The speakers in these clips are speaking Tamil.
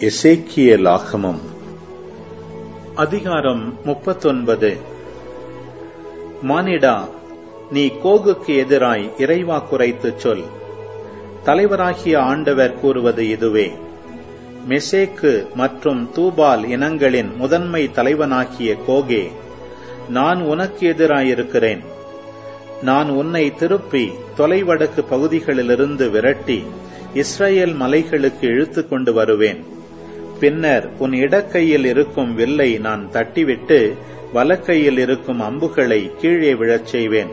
எசேக்கியேலாகமம் அதிகாரம் 39. மானிடா, நீ கோகுக்கு எதிராய் இறைவாக்குரைத்துச் சொல். தலைவராகிய ஆண்டவர் கூறுவது இதுவே: மெசேக்கு மற்றும் தூபால் இனங்களின் முதன்மை தலைவனாகிய கோகே, நான் உனக்கு எதிராயிருக்கிறேன். நான் உன்னை திருப்பி தொலைவடக்கு பகுதிகளிலிருந்து விரட்டி இஸ்ரேல் மலைகளுக்கு இழுத்துக் கொண்டு வருவேன். பின்னர் உன் இடக்கையில் இருக்கும் வில்லை நான் தட்டிவிட்டு வலக்கையில் இருக்கும் அம்புகளை கீழே விழச் செய்வேன்.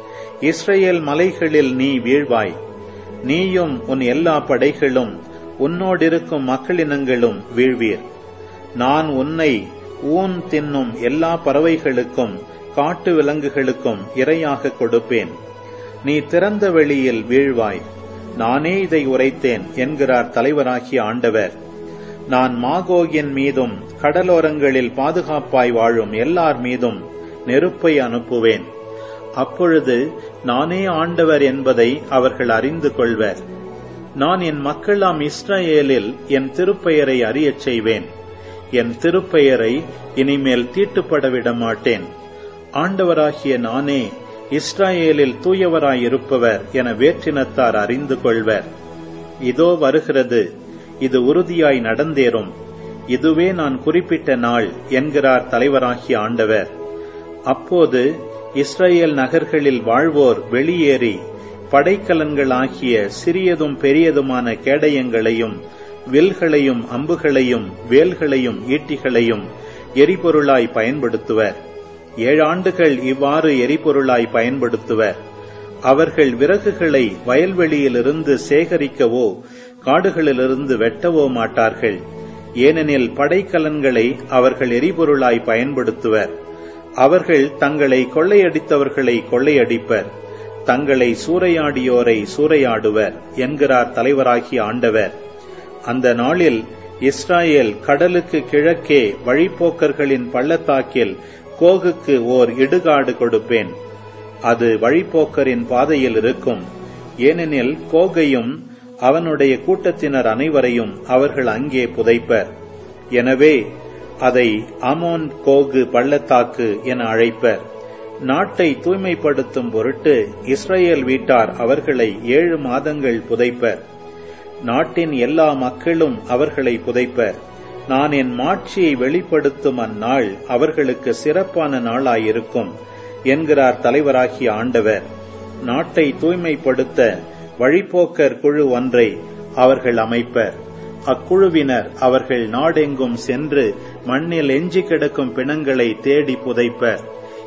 இஸ்ரேல் மலைகளில் நீ வீழ்வாய். நீயும் உன் எல்லா படைகளும் உன்னோடிருக்கும் மக்களினங்களும் வீழ்வீர். நான் உன்னை ஊன் தின்னும் எல்லா பறவைகளுக்கும் காட்டு விலங்குகளுக்கும் இரையாக கொடுப்பேன். நீ திறந்த வெளியில் வீழ்வாய். நானே இதை உரைத்தேன் என்கிறார் தலைவராகிய ஆண்டவர். நான் மாகோகின் மீதும் கடலோரங்களில் பாதுகாப்பாய் வாழும் எல்லார் மீதும் நெருப்பை அனுப்புவேன். அப்பொழுது நானே ஆண்டவர் என்பதை அவர்கள் அறிந்து கொள்வர். நான் என் மக்களாம் இஸ்ரேலில் என் திருப்பெயரை அறியச் செய்வேன். என் திருப்பெயரை இனிமேல் தீட்டுப்பட விட மாட்டேன். ஆண்டவராகிய நானே இஸ்ரேலில் தூயவராயிருப்பவர் என வேற்றினத்தார் அறிந்து கொள்வர். இதோ வருகிறது, இது உறுதியாய் நடந்தேறும். இதுவே நான் குறிப்பிட்ட நாள் என்கிறார் தலைவராகிய ஆண்டவர். அப்போது இஸ்ரேல் நகர்களில் வாழ்வோர் வெளியேறி படைக்கலன்களாகிய சிறியதும் பெரியதுமான கேடயங்களையும் வில்களையும் அம்புகளையும் வேல்களையும் ஈட்டிகளையும் எரிபொருளாய் பயன்படுத்துவர். 7 ஆண்டுகள் இவ்வாறு எரிபொருளாய் பயன்படுத்துவர். அவர்கள் விறகுகளை வயல்வெளியிலிருந்து சேகரிக்கவோ காடுகளிலிருந்து வெட்டவோ மாட்டார்கள். ஏனெனில் படைக்கலன்களை அவர்கள் எரிபொருளாய் பயன்படுத்துவர். அவர்கள் தங்களை கொள்ளையடித்தவர்களை கொள்ளையடிப்பர், தங்களை சூறையாடியோரை சூறையாடுவர் என்கிறார் தலைவராகிய ஆண்டவர். அந்த நாளில் இஸ்ரேல் கடலுக்கு கிழக்கே வழிப்போக்கர்களின் பள்ளத்தாக்கில் கோகுக்கு ஓர் இடுகாடு கொடுப்பேன். அது வழிப்போக்கரின் பாதையில் இருக்கும். ஏனெனில் கோகையும் அவனுடைய கூட்டத்தினர் அனைவரையும் அவர்கள் அங்கே புதைப்பர். எனவே அதை அமோன் கோகு பள்ளத்தாக்கு என அழைப்பர். நாட்டை தூய்மைப்படுத்தும் பொருட்டு இஸ்ரேல் வீட்டார் அவர்களை 7 மாதங்கள் புதைப்பர். நாட்டின் எல்லா மக்களும் அவர்களை புதைப்பர். நான் என் மாட்சியை வெளிப்படுத்தும் அந்நாள் அவர்களுக்கு சிறப்பான நாளாயிருக்கும் என்கிறார் தலைவராகிய ஆண்டவர். நாட்டை தூய்மைப்படுத்த வழிப்போக்கர் குழு ஒன்றை அவர்கள் அமைப்பர். அக்குழுவினர் அவர்கள் நாடெங்கும் சென்று மண்ணில் எஞ்சி கிடக்கும் பிணங்களை தேடி புதைப்பர்.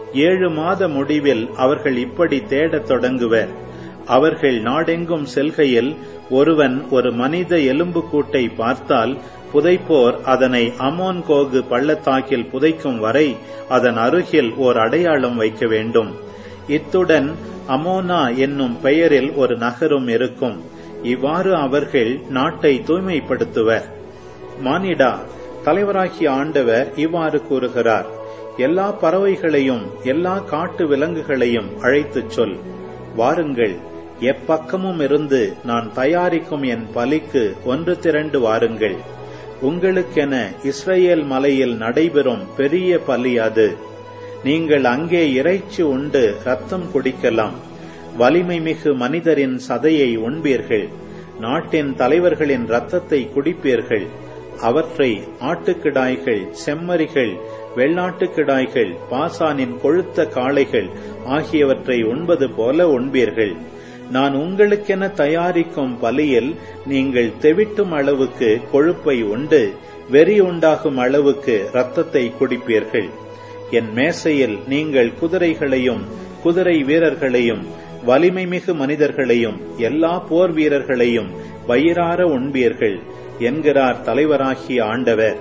7 மாத முடிவில் அவர்கள் இப்படி தேடத் தொடங்குவர். அவர்கள் நாடெங்கும் செல்கையில் ஒருவன் ஒரு மனித எலும்புக்கூட்டை பார்த்தால் புதைப்போர் அதனை அமோன் கோகு பள்ளத்தாக்கில் புதைக்கும் வரை அதன் அருகில் ஓர் அடையாளம் வைக்க வேண்டும். இத்துடன் அமோனா என்னும் பெயரில் ஒரு நகரும் இருக்கும். இவ்வாறு அவர்கள் நாட்டை தூய்மைப்படுத்துவர். மானிடா, தலைவராகிய ஆண்டவர் இவ்வாறு கூறுகிறார்: எல்லா பறவைகளையும் எல்லா காட்டு விலங்குகளையும் அழைத்துச் சொல். வாருங்கள், எப்பக்கமும் இருந்து நான் தயாரிக்கும் என் பலிக்கு ஒன்று திரண்டு வாருங்கள். உங்களுக்கென இஸ்ரேல் மலையில் நடைபெறும் பெரிய பலி அது. நீங்கள் அங்கே இறைச்சி உண்டு ரத்தம் குடிக்கலாம். வலிமை மிகு மனிதரின் சதையை உண்பீர்கள். நாட்டின் தலைவர்களின் இரத்தத்தை குடிப்பீர்கள். அவற்றை ஆட்டுக்கிடாய்கள், செம்மறிகள், வெள்ளாட்டுக்கிடாய்கள், பாசானின் கொழுத்த காளைகள் ஆகியவற்றை உண்பது போல உண்பீர்கள். நான் உங்களுக்கென தயாரிக்கும் பலியில் நீங்கள் தெவிட்டும் அளவுக்கு கொழுப்பை உண்டு வெறி உண்டாகும் அளவுக்கு இரத்தத்தை குடிப்பீர்கள். என் மேசையில் நீங்கள் குதிரைகளையும் குதிரை வீரர்களையும் வலிமை மிகு மனிதர்களையும் எல்லா போர் வீரர்களையும் வயிறார உண்பீர்கள் என்கிறார் தலைவராகிய ஆண்டவர்.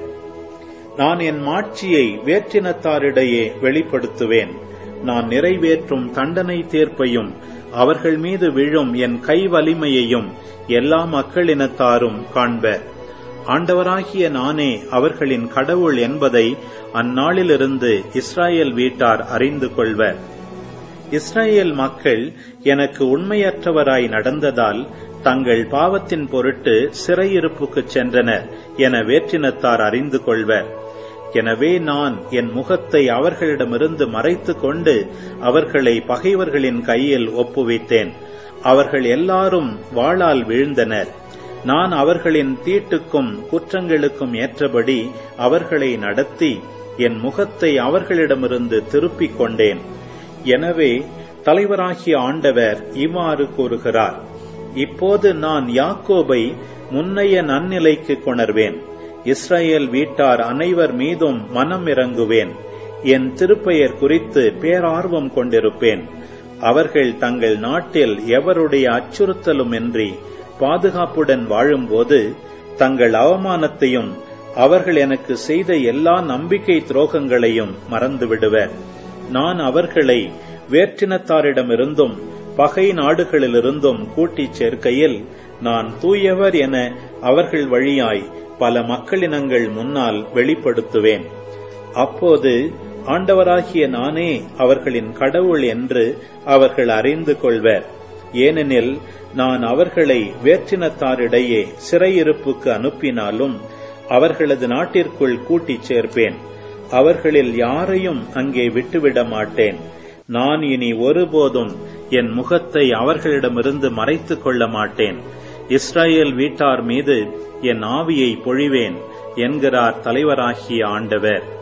நான் என் மாட்சியை வேற்றினத்தாரிடையே வெளிப்படுத்துவேன். நான் நிறைவேற்றும் தண்டனை தீர்ப்பையும் அவர்கள் மீது விழும் என் கை வலிமையையும் எல்லா மக்களினத்தாரும் காண்பர். ஆண்டவராகிய நானே அவர்களின் கடவுள் என்பதை அந்நாளிலிருந்து இஸ்ரேல் வீட்டார் அறிந்து கொள்வர். இஸ்ரேல் மக்கள் எனக்கு உண்மையற்றவராய் நடந்ததால் தங்கள் பாவத்தின் பொருட்டு சிறையிருப்புக்குச் சென்றனர் என வேற்றினத்தார் அறிந்து கொள்வர். எனவே நான் என் முகத்தை அவர்களிடமிருந்து மறைத்துக் கொண்டு அவர்களை பகைவர்களின் கையில் ஒப்புவித்தேன். அவர்கள் எல்லாரும் வாளால் வீழ்ந்தனர். நான் அவர்களின் தீட்டுக்கும் குற்றங்களுக்கும் ஏற்றபடி அவர்களை நடத்தி என் முகத்தை அவர்களிடமிருந்து திருப்பிக் கொண்டேன். எனவே தலைவராகிய ஆண்டவர் இவ்வாறு கூறுகிறார்: இப்போது நான் யாக்கோபை முன்னைய நன்னிலைக்கு கொணர்வேன். இஸ்ரவேல் வீட்டார் அனைவர் மீதும் மனம் இறங்குவேன். என் திருப்பெயர் குறித்து பேரார்வம் கொண்டிருப்பேன். அவர்கள் தங்கள் நாட்டில் எவருடைய அச்சுறுத்தலுமின்றி பாதுகாப்புடன் வாழும்போது தங்கள் அவமானத்தையும் அவர்கள் எனக்கு செய்த எல்லா நம்பிக்கை துரோகங்களையும் மறந்துவிடுவர். நான் அவர்களை வேற்றினத்தாரிடமிருந்தும் பகை நாடுகளிலிருந்தும் கூட்டிச் சேர்க்கையில் நான் தூயவர் என அவர்கள் வழியாய் பல மக்களினங்கள் முன்னால் வெளிப்படுத்துவேன். அப்போது ஆண்டவராகிய நானே அவர்களின் கடவுள் என்று அவர்கள் அறிந்து கொள்வர். ஏனெனில் நான் அவர்களை வேற்றினத்தாரிடையே சிறையிருப்புக்கு அனுப்பினாலும் அவர்களது நாட்டிற்குள் கூட்டிச் சேர்ப்பேன். அவர்களில் யாரையும் அங்கே விட்டுவிட மாட்டேன். நான் இனி ஒருபோதும் என் முகத்தை அவர்களிடமிருந்து மறைத்துக் கொள்ள மாட்டேன். இஸ்ரவேல் வீட்டார் மீது என் ஆவியை பொழிவேன் என்கிறார் தலைவராகிய ஆண்டவர்.